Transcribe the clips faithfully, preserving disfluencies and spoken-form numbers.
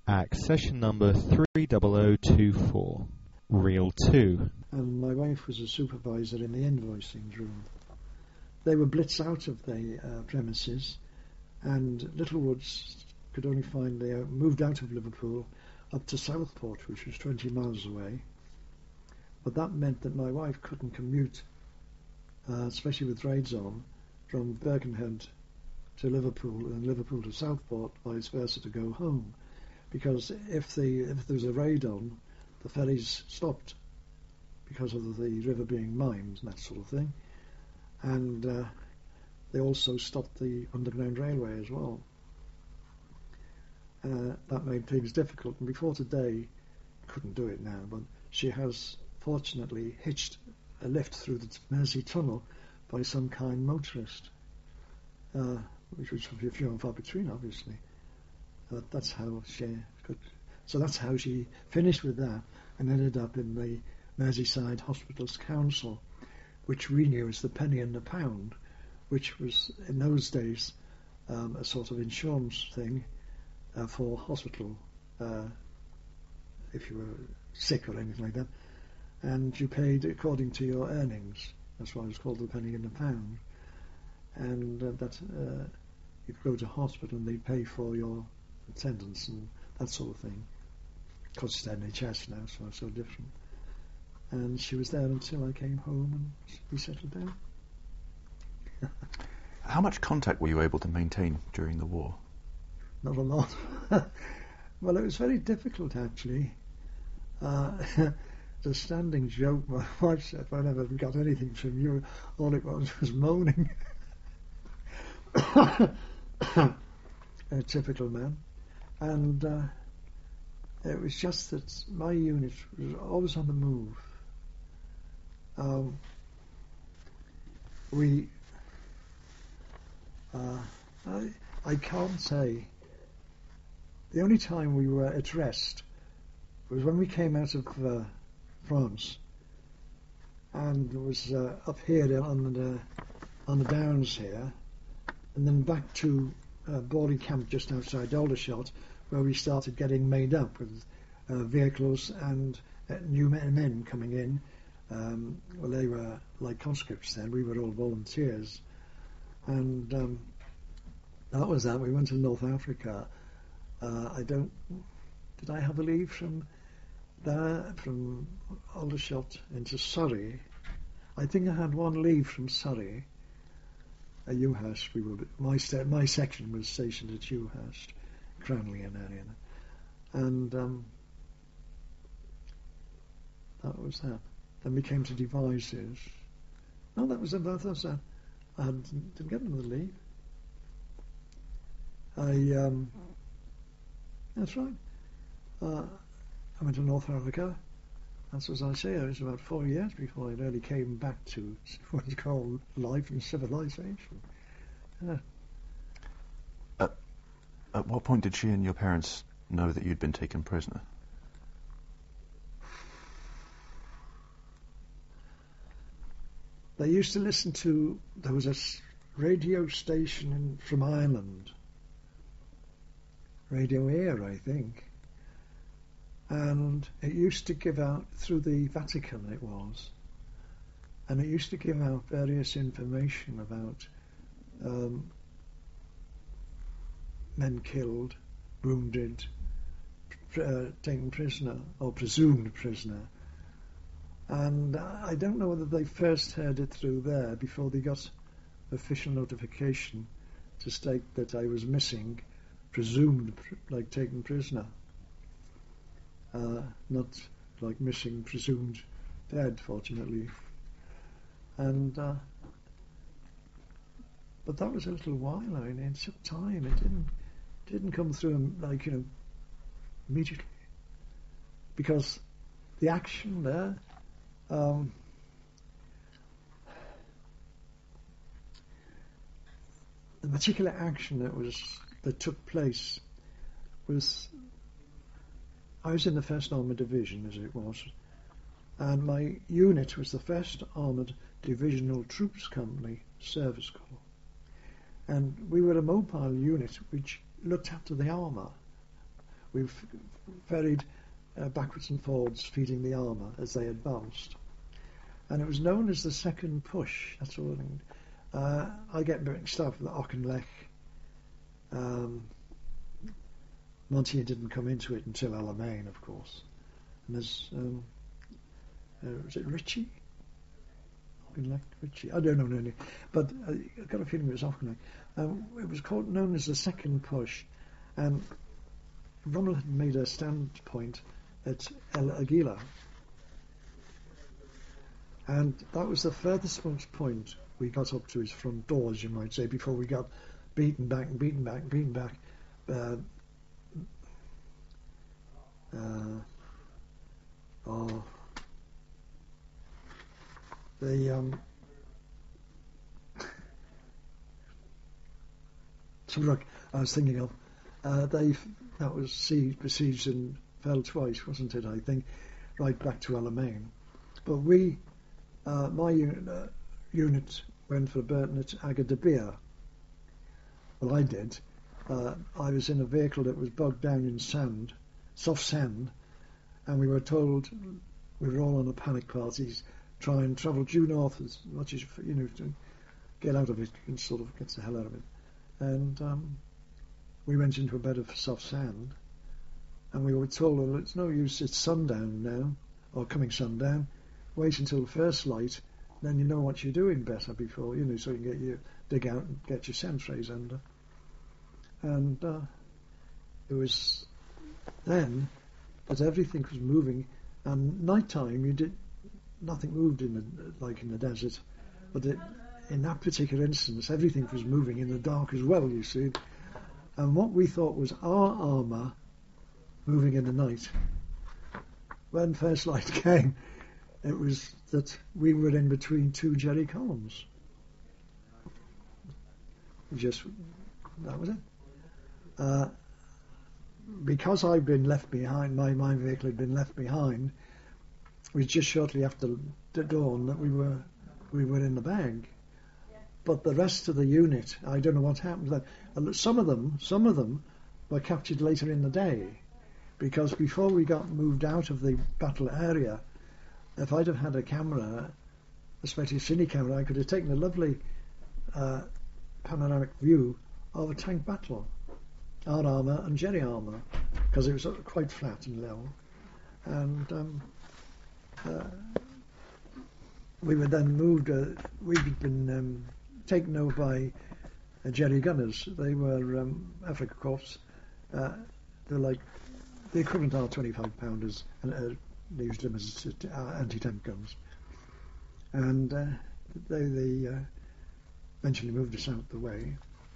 Accession number three zero zero two four. Reel two. And my wife was a supervisor in the invoicing room. They were blitzed out of the uh, premises, and Littlewoods could only find they moved out of Liverpool up to Southport, which was twenty miles away. But that meant that my wife couldn't commute, uh, especially with raids on, from Birkenhead to Liverpool and Liverpool to Southport, vice versa, to go home. Because if the if there was a raid on, the ferries stopped because of the river being mined and that sort of thing. And uh, they also stopped the underground railway as well. Uh, that made things difficult. And before today, couldn't do it now, but she has fortunately hitched a lift through the Mersey Tunnel by some kind motorist, uh, which was few and far between, obviously. Uh, that's how she could. So that's how she finished with that and ended up in the Merseyside Hospitals Council, which we knew as the penny and the pound, which was in those days um, a sort of insurance thing uh, for hospital, uh, if you were sick or anything like that, and you paid according to your earnings. That's why it was called the penny and the pound. And uh, that uh, you could go to hospital and they'd pay for your attendance and that sort of thing. Because it's N H S now, so it's so different. And she was there until I came home and we settled down. How much contact were you able to maintain during the war? Not a lot. Well, it was very difficult, actually. Uh, the standing joke my wife said, I never got anything from you, all it was was moaning. A typical man. And uh, it was just that my unit was always on the move. Um, we, uh, I, I can't say. The only time we were at rest was when we came out of uh, France, and it was uh, up here on the on the downs here, and then back to uh, boarding camp just outside Aldershot, where we started getting made up with uh, vehicles and uh, new men, men coming in. Um, well, they were like conscripts then. We were all volunteers, and um, that was that. We went to North Africa. Uh, I don't. Did I have a leave from there, from Aldershot into Surrey? I think I had one leave from Surrey. At Ewhurst, we were. My sta- my section was stationed at Ewhurst, Cranleigh area, and um, that was that. Then we came to Devizes. No, that was about us. I had, didn't get another leave. I. Um, That's right. Uh, I went to North Africa. That's as I say, it was about four years before I really came back to what you call life and civilization. Yeah. At, at what point did she and your parents know that you'd been taken prisoner? They used to listen to, there was a radio station in, from Ireland, Radio Air, I think, and it used to give out, through the Vatican it was, and it used to give out various information about um, men killed, wounded, pr- uh, taken prisoner, or presumed prisoner. And I don't know whether they first heard it through there before they got official notification to state that I was missing, presumed like taken prisoner, uh, not like missing, presumed dead, fortunately. And uh, but that was a little while. I mean, it took time. It didn't didn't come through like you know immediately, because the action there. Um, the particular action that was that took place was I was in the first Armoured Division, as it was, and my unit was the first Armoured Divisional Troops Company Service Corps, and we were a mobile unit which looked after the armour. we've ferried uh, backwards and forwards, feeding the armour as they advanced. And it was known as the second push. That's all I think. Uh, I get mixed up with the Auchinleck. Um, Montier didn't come into it until Alamein, of course. And there's, um, uh, was it Ritchie? Auchinleck, Ritchie? I don't know, no, no. But uh, I've got a feeling it was Auchinleck. Um, it was called, known as the second push. And Rommel had made a standpoint at El Aguila. And that was the furthest point we got up to his front doors, you might say, before we got beaten back and beaten back and beaten back. Uh, uh, oh, the um, Tobruk I was thinking of. Uh, they that was sieged, besieged and fell twice, wasn't it? I think, right back to Alamein. But we. Uh, my unit, uh, unit went for Burton at Agadir. Well, I did. Uh, I was in a vehicle that was bogged down in sand, soft sand, and we were told we were all on a panic party, try and travel due north as much as you know to get out of it and sort of get the hell out of it. And um, we went into a bed of soft sand, and we were told, well, it's no use, it's sundown now, or coming sundown. Wait until the first light, then you know what you're doing better before, you know, so you can get your dig out and get your sand trays under. And uh, it was then that everything was moving, and night time you did nothing moved in the, like in the desert, but it, in that particular instance everything was moving in the dark as well, you see. And what we thought was our armour moving in the night, when first light came, it was that we were in between two jerry columns. Just, that was it. Uh, because I'd been left behind, my, my vehicle had been left behind, it was just shortly after the dawn that we were we were in the bag. But the rest of the unit, I don't know what happened to them. Some of them, some of them were captured later in the day, because before we got moved out of the battle area, if I'd have had a camera, especially a cine camera, I could have taken a lovely uh, panoramic view of a tank battle, our armour and jerry armour, because it was quite flat and level. And um, uh, we were then moved, uh, we'd been um, taken over by uh, jerry gunners. They were um, Afrika Korps. Uh, they're like the equivalent are twenty-five pounders, and uh, they used them as uh, anti-tank guns. And uh, they, they uh, eventually moved us out the way.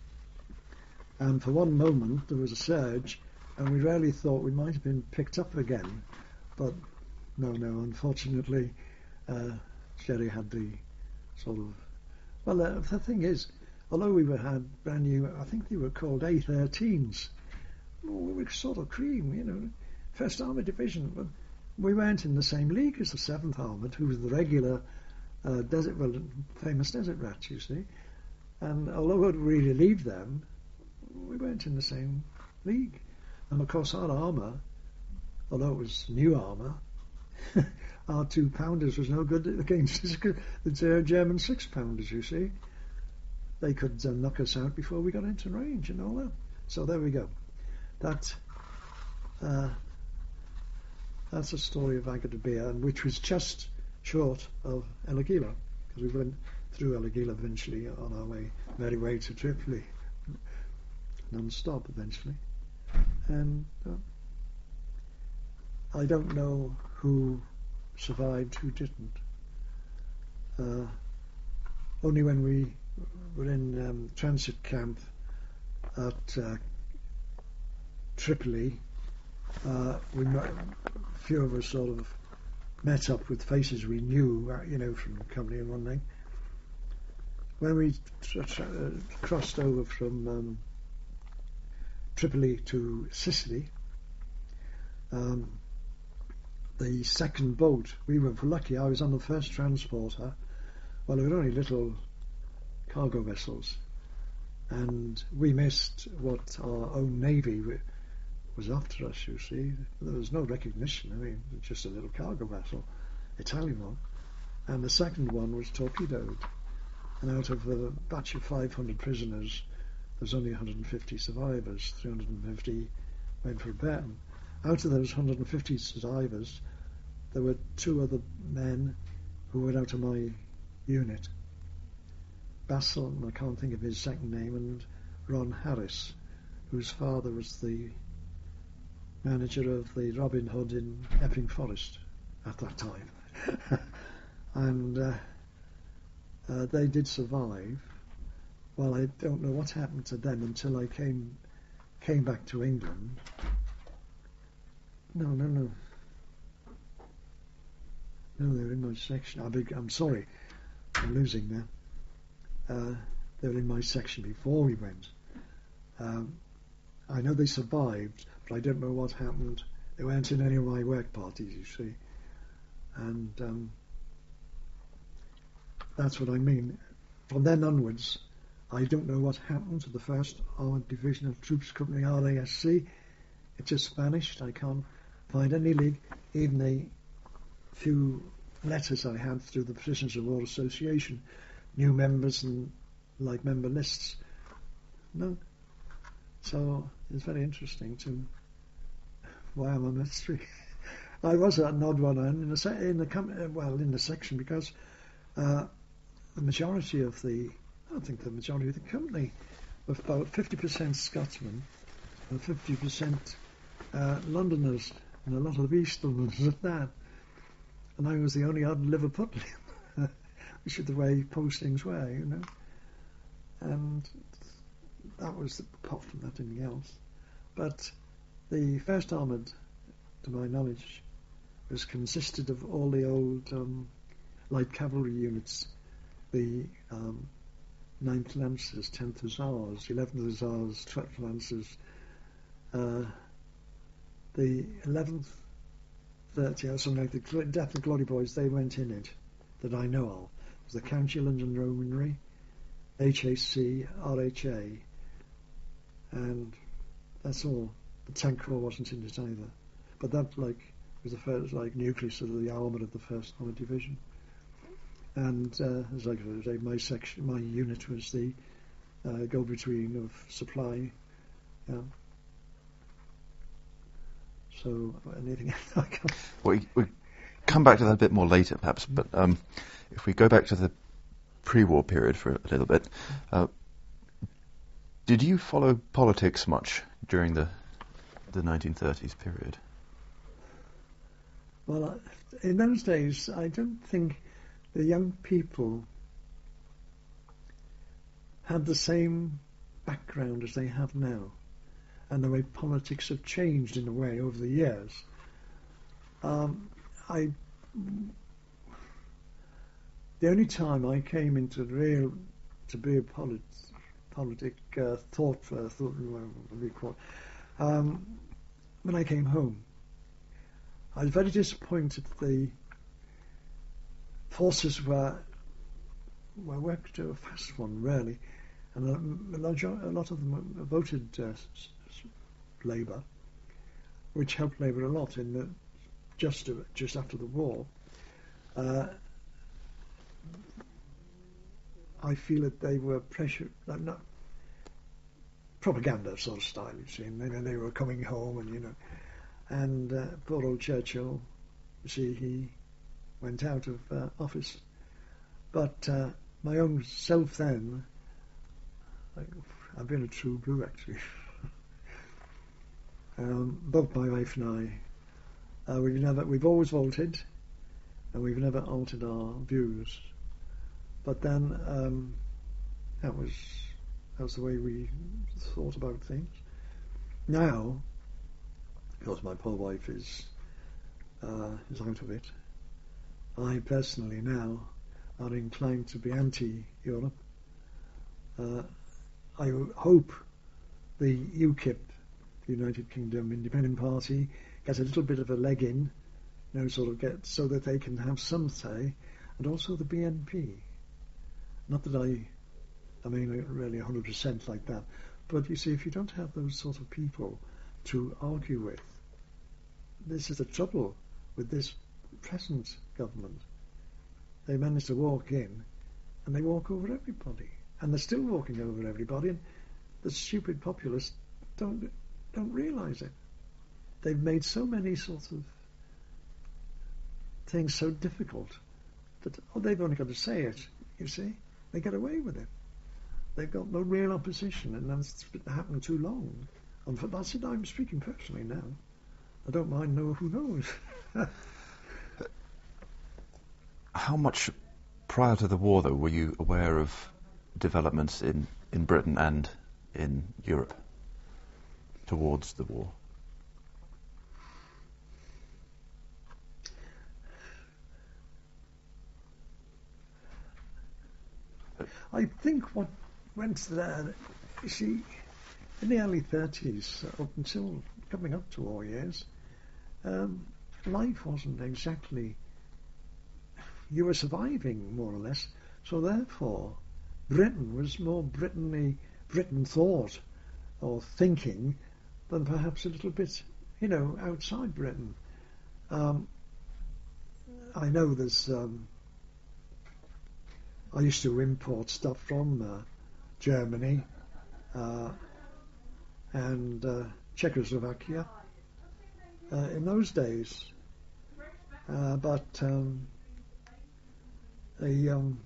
And for one moment there was a surge, and we really thought we might have been picked up again. But no, no, unfortunately, uh, Jerry had the sort of... Well, uh, the thing is, although we were had brand new, I think they were called A thirteens, we were sort of cream, you know, First Armoured Division, but we weren't in the same league as the seventh Armoured, who was the regular uh, desert, well, famous desert rats, you see. And although we relieved them, we weren't in the same league. And of course our armour, although it was new armour, our two pounders was no good against the German six pounders, you see. They could uh, knock us out before we got into range and all that. So there we go. That uh, that's a story of Agadir, and which was just short of El Aguila, because we went through El Aguila eventually on our way, very way to Tripoli, non-stop eventually. And uh, I don't know who survived, who didn't. Uh, only when we were in um, transit camp at uh, Tripoli, uh, we met, a few of us sort of met up with faces we knew, uh, you know, from the company and one thing. When we tr- tr- uh, crossed over from um, Tripoli to Sicily, um, the second boat, we were lucky, I was on the first transporter. Well, there were only little cargo vessels, and we missed what our own navy was after us, you see. There was no recognition. I mean, it was just a little cargo vessel, Italian one. And the second one was torpedoed. And out of a batch of five hundred prisoners, there's only one hundred fifty survivors. three hundred fifty went for Britain. Out of those one hundred fifty survivors, there were two other men who were out of my unit. Basil, I can't think of his second name, and Ron Harris, whose father was the manager of the Robin Hood in Epping Forest at that time. and uh, uh, they did survive. Well, I don't know what happened to them until I came came back to England. No, no, no. No, they were in my section. I beg, I'm sorry, I'm losing them. Uh, they were in my section before we went. Um, I know they survived, but I don't know what happened. They weren't in any of my work parties, you see. And um, that's what I mean. From then onwards, I don't know what happened to the first Armoured Division of Troops Company, R A S C. It just vanished. I can't find any link. Even the few letters I had through the Prisoners of War Association, new members and like member lists, no. So it's very interesting to why I'm a mystery. I was an odd one in the se- in the com- well in the section because uh, the majority of the I don't think the majority of the company were about fifty percent Scotsmen and fifty percent uh, Londoners and a lot of East Londoners at that. And I was the only odd Liverpudlian, which is the way postings were, you know. And that was apart from that, anything else. But the first Armoured, to my knowledge, was consisted of all the old um, light cavalry units, the um, ninth Lancers, tenth Hussars, eleventh Hussars, twelfth Lancers, uh, the eleventh, thirty, or something like the Death and Glory Boys. They went in it, that I know of. It was the County London Yeomanry, H A C, R H A, and that's all. The Tank Corps wasn't in it either. But that, like, was the first, like, nucleus of the armour of the first Armoured Division. And uh, as I say, my section, my unit was the uh, go-between of supply. Yeah. So anything I can. Well, we we come back to that a bit more later, perhaps. But um, if we go back to the pre-war period for a little bit, uh, did you follow politics much during the the nineteen thirties period? Well, in those days, I don't think the young people had the same background as they have now, and the way politics have changed in a way over the years. Um, I the only time I came into real to be a polit, politic uh, thought uh, thought what we call um, when I came home. I was very disappointed the forces were were worked to a fast one, really, and a, a, lot, a lot of them voted uh, Labour, which helped Labour a lot in the just just after the war. Uh, I feel that they were pressured, like not propaganda sort of style, you see, and they, they were coming home, and you know, and uh, poor old Churchill, you see, he went out of uh, office. But uh, my own self then, I, I've been a true blue actually. um, both my wife and I, uh, we've never, we've always voted, and we've never altered our views. But then um, that was that was the way we thought about things. Now, because my poor wife is uh, is out of it, I personally now are inclined to be anti-Europe. Uh, I hope the UKIP, the United Kingdom Independent Party, gets a little bit of a leg in, you know, sort of get so that they can have some say, and also the B N P. Not that I, I mean, really one hundred percent like that, but you see, if you don't have those sort of people to argue with. This is the trouble with this present government. They manage to walk in and they walk over everybody. And they're still walking over everybody, and the stupid populists don't don't realise it. They've made so many sorts of things so difficult that oh, they've only got to say it, you see. They get away with it. They've got no real opposition, and that's happened too long. And for, that's it, I'm speaking personally now. I don't mind know who knows. How much prior to the war, though, were you aware of developments in, in Britain and in Europe towards the war? I think what went there, you see, in the early thirties, up until coming up to war years, um, life wasn't exactly, you were surviving more or less, so therefore Britain was more Brittany, Britain thought or thinking than perhaps a little bit, you know, outside Britain. Um, I know there's, um, I used to import stuff from uh, Germany uh, and uh, Czechoslovakia uh, in those days, uh, but um, the, um,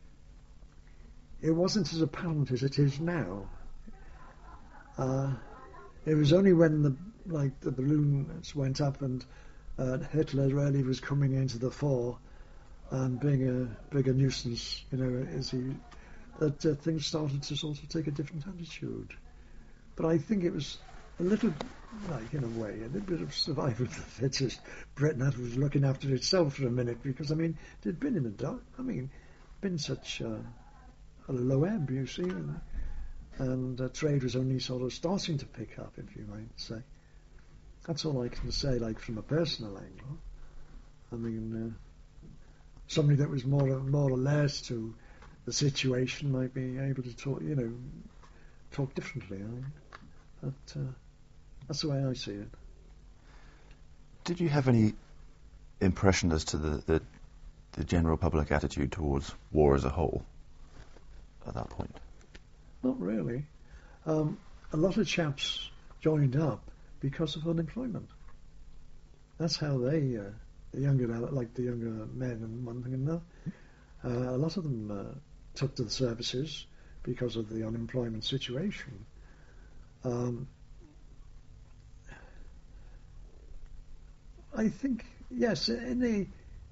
it wasn't as apparent as it is now. Uh, it was only when the like the balloons went up and uh, Hitler really was coming into the fore and being a bigger nuisance, you know, as he, that uh, things started to sort of take a different attitude. But I think it was a little, like in a way, a little bit of survival of the fittest. Britain was looking after itself for a minute because, I mean, it had been in the dark. I mean, been such uh, a low ebb, you see, and, and uh, trade was only sort of starting to pick up, if you might say. That's all I can say, like from a personal angle. I mean. Uh, Somebody that was more more alert to the situation might be able to talk, you know, talk differently. I mean, but uh, that's the way I see it. Did you have any impression as to the, the the general public attitude towards war as a whole at that point? Not really. Um, a lot of chaps joined up because of unemployment. That's how they. Uh, The younger, like the younger men and one thing and another, uh, a lot of them uh, took to the services because of the unemployment situation. Um, I think yes, in the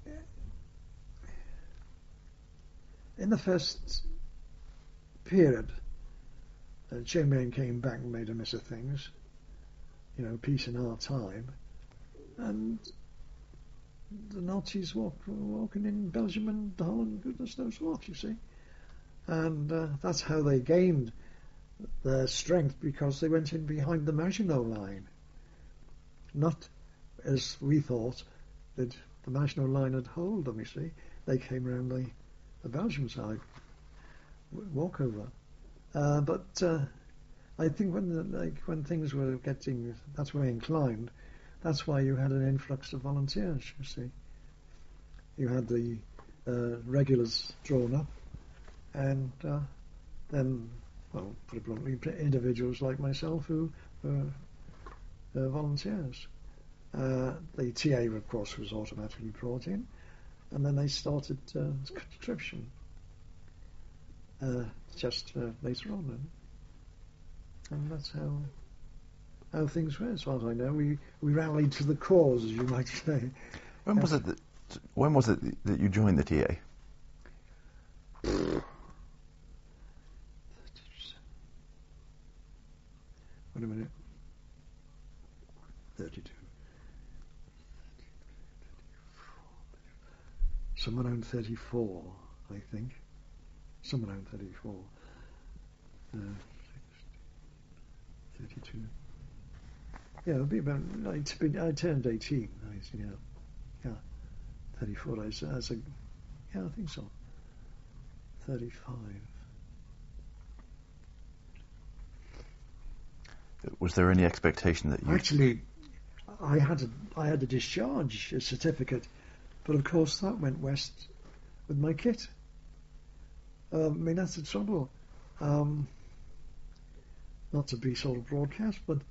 in the first period, uh, Chamberlain came back and made a mess of things. You know, peace in our time, and. The Nazis walk, walking in Belgium and Holland, goodness knows what, you see. And uh, that's how they gained their strength, because they went in behind the Maginot Line. Not, as we thought, that the Maginot Line had hold them, you see. They came around the, the Belgian side, walkover. Uh, but uh, I think when the, like when things were getting that way inclined, that's why you had an influx of volunteers, you see. You had the uh, regulars drawn up, and uh, then, well, put it bluntly, individuals like myself who were uh, volunteers. Uh, the T A, of course, was automatically brought in, and then they started uh, conscription uh, just uh, later on. And that's how... how things were, as far as I know. We we rallied to the cause, as you might say. When was it that, when was it that you joined the T A? Wait a minute. thirty-two. Somewhere around thirty-four, I think. Somewhere around thirty-four. Uh, thirty-two. Yeah, it'll be about. I turned eighteen. I, yeah, yeah, thirty-four. As, as a, yeah, I think so. Thirty-five. Was there any expectation that you... Actually, I had a, I had a discharge a certificate, but of course that went west with my kit. Um, I mean, that's the trouble. Um, not to be sort of broadcast, but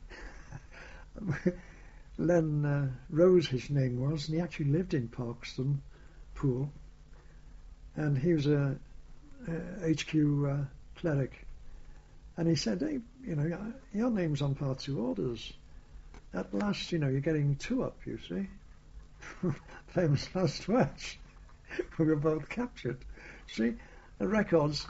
Len uh, Rose, his name was, and he actually lived in Parkston Pool, and he was a, a H Q uh, cleric, and he said, hey, you know, your name's on part two orders. At last, you know, you're getting two up, you see. Famous last words. We were both captured. See, the records,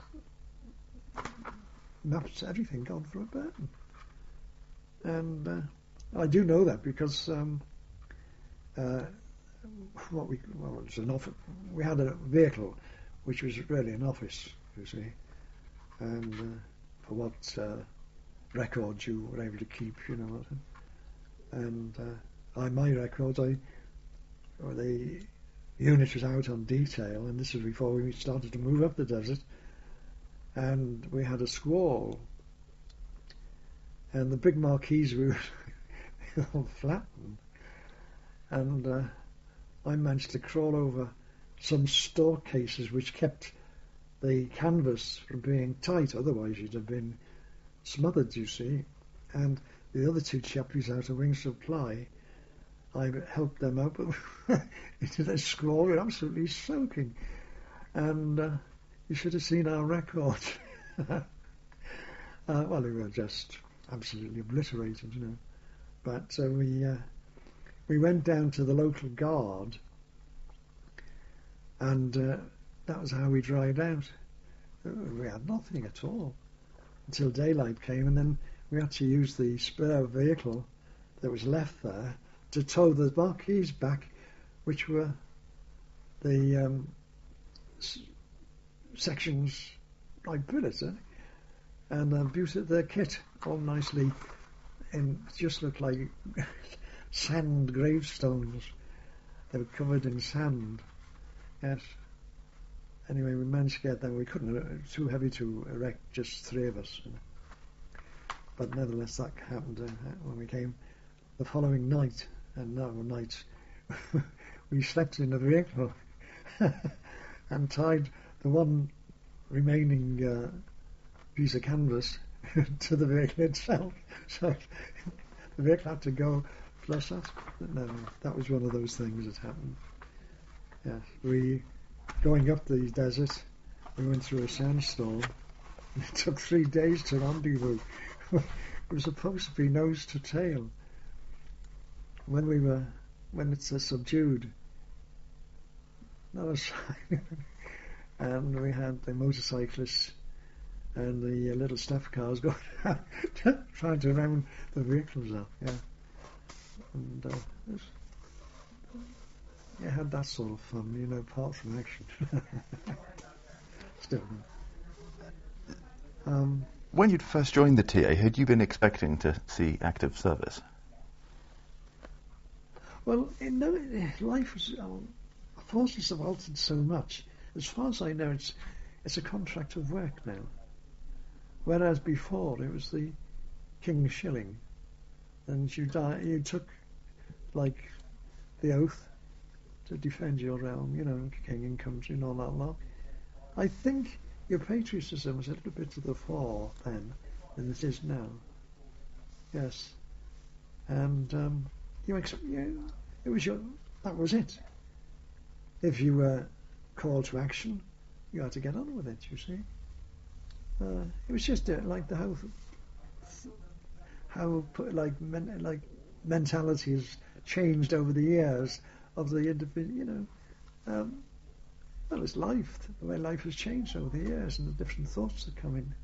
maps, everything gone for a burden. And uh, I do know that because um, uh, what we well, it was an office. We had a vehicle, which was really an office, you see, and uh, for what uh, records you were able to keep, you know. And uh, I, my records, I, or the unit was out on detail, and this was before we started to move up the desert, and we had a squall, and the big marquees were all flattened, and uh, I managed to crawl over some store cases which kept the canvas from being tight, otherwise you'd have been smothered, you see, and the other two chappies out of Wing Supply, I helped them out, but into the squall, we're absolutely soaking. And uh, you should have seen our record. uh, well, we were just absolutely obliterated, you know. But uh, we uh, we went down to the local guard, and uh, that was how we dried out. We had nothing at all until daylight came, and then we had to use the spare vehicle that was left there to tow the marquees back, which were the um, s- sections like billets, eh? And uh, boosted their kit all nicely, and just looked like sand gravestones. They were covered in sand. Yes. Anyway, we managed to get them. We couldn't. It was too heavy to erect just three of us. You know. But nevertheless, that happened uh, when we came the following night, and no night, we slept in the vehicle and tied the one remaining uh, piece of canvas to the vehicle itself. So the vehicle had to go plus that. No, that was one of those things that happened. Yes, we going up the desert, we went through a sandstorm. It took three days to rendezvous. It was supposed to be nose to tail. When we were, when it's uh, subdued, not a sign. And we had the motorcyclists and the uh, little staff cars going out trying to round the vehicles up. Yeah, and uh, it was, you had that sort of fun, you know, apart from action. Still. Um, When you'd first joined the T A, had you been expecting to see active service? Well, in no, life was, um, forces have altered so much. As far as I know, it's it's a contract of work now. Whereas before it was the King's Shilling, and you die, you took like the oath to defend your realm, you know, king and country and all that lot. I think your patriotism was a little bit to the fore then than it is now. Yes, and um, you, ex- you, it was your that was it. If you were called to action, you had to get on with it. You see, uh, it was just uh, like the whole how put like men, like mentality has changed over the years of the individual. You know, um, well, it's life. The way life has changed over the years, and the different thoughts that come in.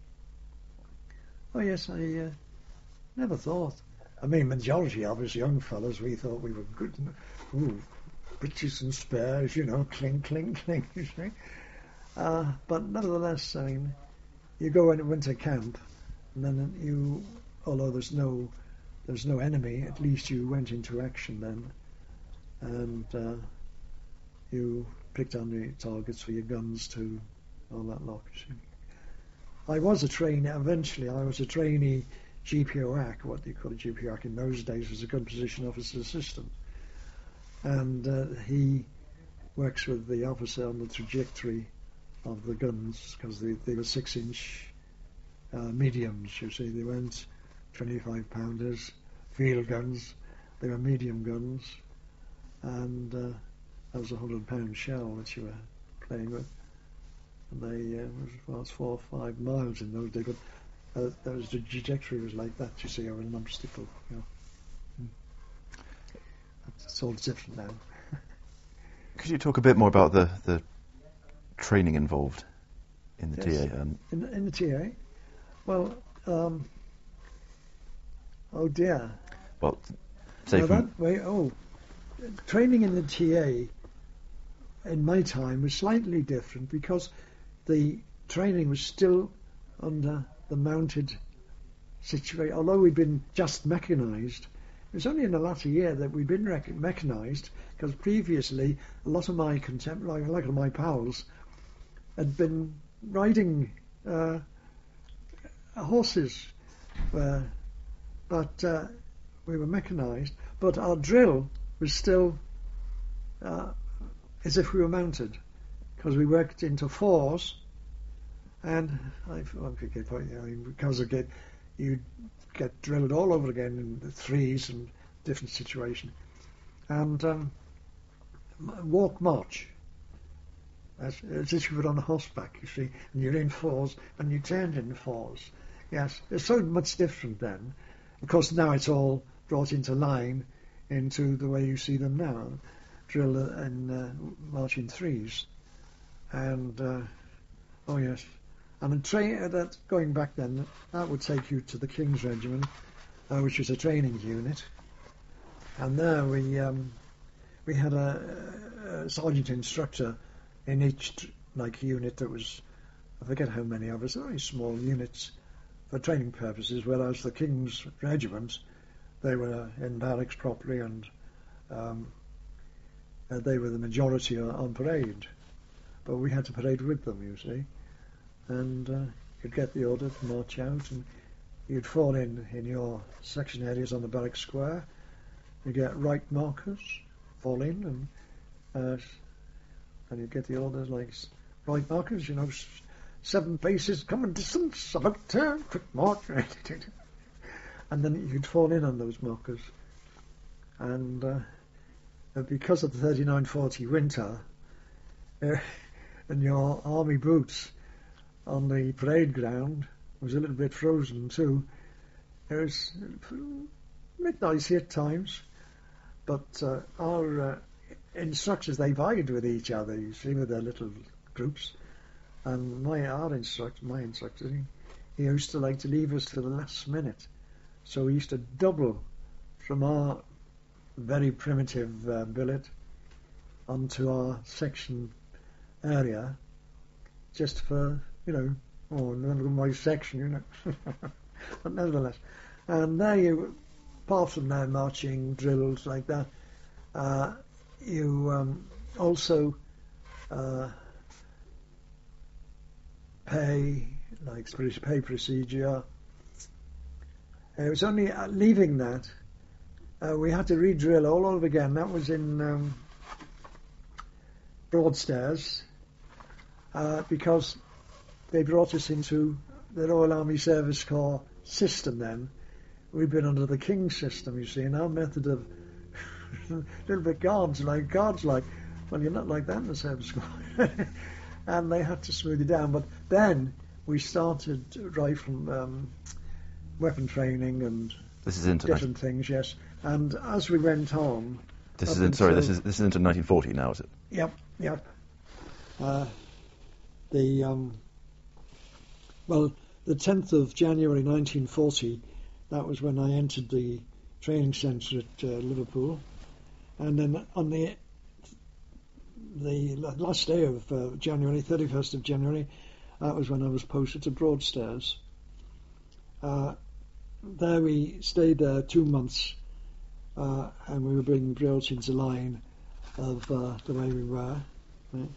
Oh yes, I uh, never thought. I mean, majority of us young fellas, we thought we were good. Ooh, breeches and spares, you know, cling, cling, cling. You see. Uh, but nevertheless, I mean, you go into winter camp, and then you, although there's no, there's no enemy, at least you went into action then, and uh, you picked on the targets for your guns too, all that lot. I was a trainee. Eventually, I was a trainee G P O A C, what they call a G P O A C in those days, was a gun position officer's assistant. And uh, he works with the officer on the trajectory of the guns, because they, they were six-inch uh, mediums, you see. They weren't twenty-five pounders, field guns. They were medium guns. And uh, that was a hundred-pound shell that you were playing with. And they uh, was, well, it's four or five miles in those days, but uh, that was, the trajectory was like that, you see, over an obstacle. You know. mm. It's all different now. Could you talk a bit more about the, the training involved in the Yes. T A? Um, In, in the T A? Well, um, oh dear. well, say Now from that way, oh, training in the T A in my time was slightly different because the training was still under the mounted situation. Although we'd been just mechanised, it was only in the latter year that we'd been rec- mechanised, because previously a lot of my contemporaries, like, like my pals, had been riding uh, horses, uh, but uh, we were mechanised. But our drill was still uh, as if we were mounted, because we worked into fours, and I, I forget what, you know, because of get you get drilled all over again in the threes and different situation, and um, walk march. As, as if you were on a horseback, you see, and you're in fours, and you turned in fours. Yes, it's so much different then. Of course, now it's all brought into line into the way you see them now, drill and uh, march in threes. And, uh, oh yes, and a train, uh, that, going back then, that would take you to the King's Regiment, uh, which was a training unit. And there we um, we had a, a sergeant instructor in each like unit that was, I forget how many of us, very small units for training purposes, whereas the King's Regiment, they were in barracks properly, and um, uh, they were the majority on, on parade. But we had to parade with them, you see. And uh, you'd get the order to march out, and you'd fall in in your section areas on the barrack square. You get right markers, fall in, and uh, and you get the orders like right markers, you know, s- seven paces, common distance, about turn, quick march, and then you'd fall in on those markers. And uh, because of the thirty-nine forty winter, uh, and your army boots on the parade ground was a little bit frozen too. It was a bit noisy at times, but uh, our uh, instructors, they vied with each other, you see, with their little groups. And my our instructor, my instructor, he, he used to like to leave us to the last minute. So we used to double from our very primitive uh, billet onto our section area, just for, you know, oh, none of my section, you know. But nevertheless. And there you, apart from their marching drills like that, uh, you um, also uh, pay, like pay procedure. It was only uh, leaving that, uh, we had to re-drill all over again. That was in um, Broadstairs, uh, because they brought us into the Royal Army Service Corps system then. We'd been under the King's system, you see, and our method of a little bit guards like guards like well, you're not like that in the service corps. And they had to smooth it down. But then we started right from um, weapon training and this is into different things, yes. And as we went on, this up is in, sorry, this until- is this is into nineteen forty now, is it? Yep, yep. Uh, the um, well, the tenth of January nineteen forty. That was when I entered the training centre at uh, Liverpool, and then on the the last day of uh, January, thirty-first of January, that was when I was posted to Broadstairs. Uh, there we stayed there two months, uh, and we were bringing drills into line of uh, the way we were.